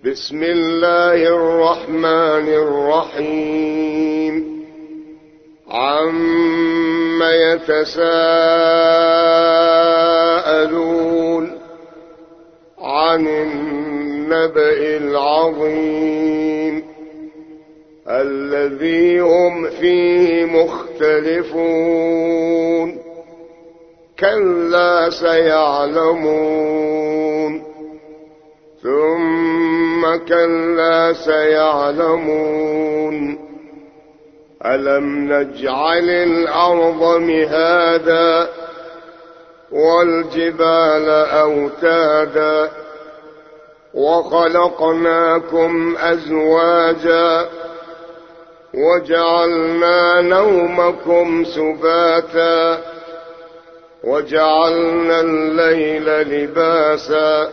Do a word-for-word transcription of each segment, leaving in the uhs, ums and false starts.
بسم الله الرحمن الرحيم عم يتساءلون عن النبأ العظيم الذي هم فيه مختلفون كلا سيعلمون ثم كلا سيعلمون ألم نجعل الأرض مهادا والجبال أوتادا وخلقناكم أزواجا وجعلنا نومكم سباتا وجعلنا الليل لباسا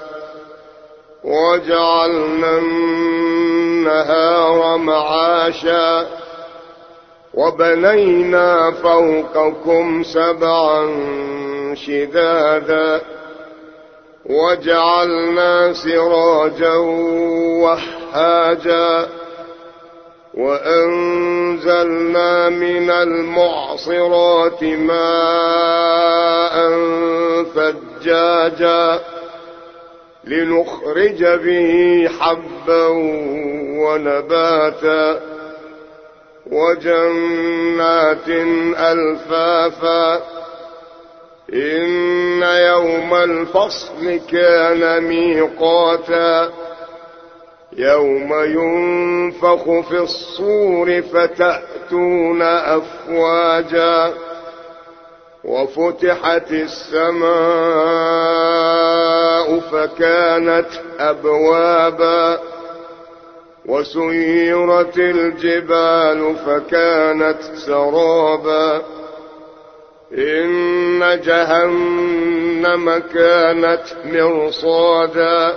وجعلنا النهار معاشا وبنينا فوقكم سبعا شدادا وجعلنا سراجا وهاجا وأنزلنا من المعصرات ماء ثجاجا لنخرج به حبا ونباتا وجنات ألفافا إن يوم الفصل كان ميقاتا يوم ينفخ في الصور فتأتون أفواجا وفتحت السماء فكانت أبوابا وسيرت الجبال فكانت سرابا إن جهنم كانت مرصادا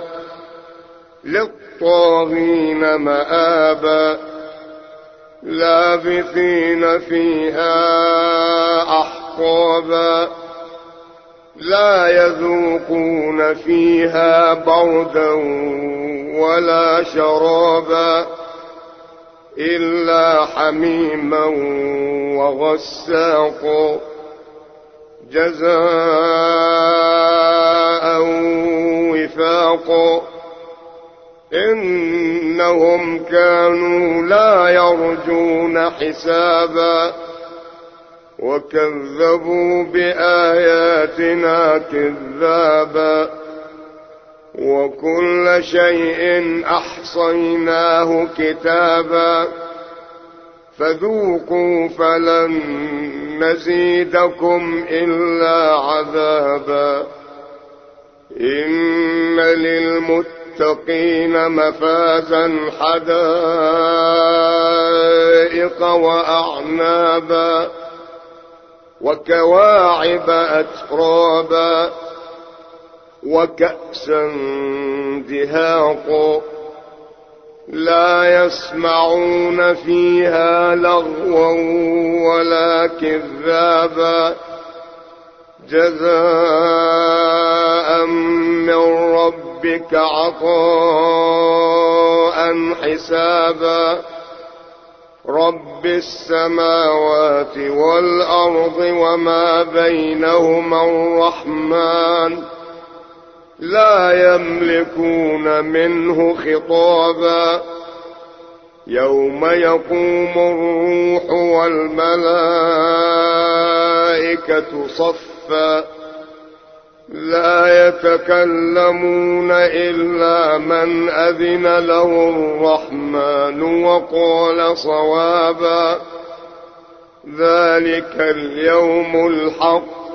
للطاغين مآبا لابثين فيها أحقابا لا يذوقون فيها بردا ولا شرابا إلا حميما وغساقا جزاء وفاقا إنهم كانوا لا يرجون حسابا وكذبوا بآياتنا كذابا وكل شيء أحصيناه كتابا فذوقوا فلن نزيدكم إلا عذابا إن للمتقين مفازا حدائق وأعنابا وكواعب أترابا وكأسا دهاقا لا يسمعون فيها لغوا ولا كذابا جزاء من ربك عطاء حسابا رب السماوات والأرض وما بينهما الرحمن لا يملكون منه خطابا يوم يقوم الروح والملائكة صفا لا يتكلمون إلا من أذن له الرحمن وقال صوابا ذلك اليوم الحق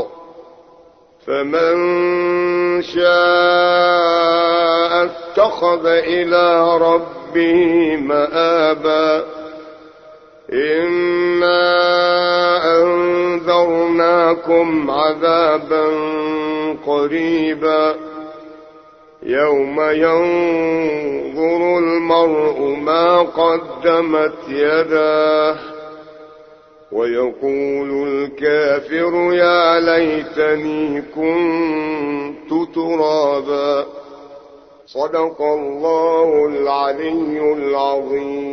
فمن شاء اتخذ إلى ربه مآبا إنا أنذرناكم عذابا قريبا يوم ينظر المرء ما قدمت يداه ويقول الكافر يا ليتني كنت ترابا صدق الله العلي العظيم.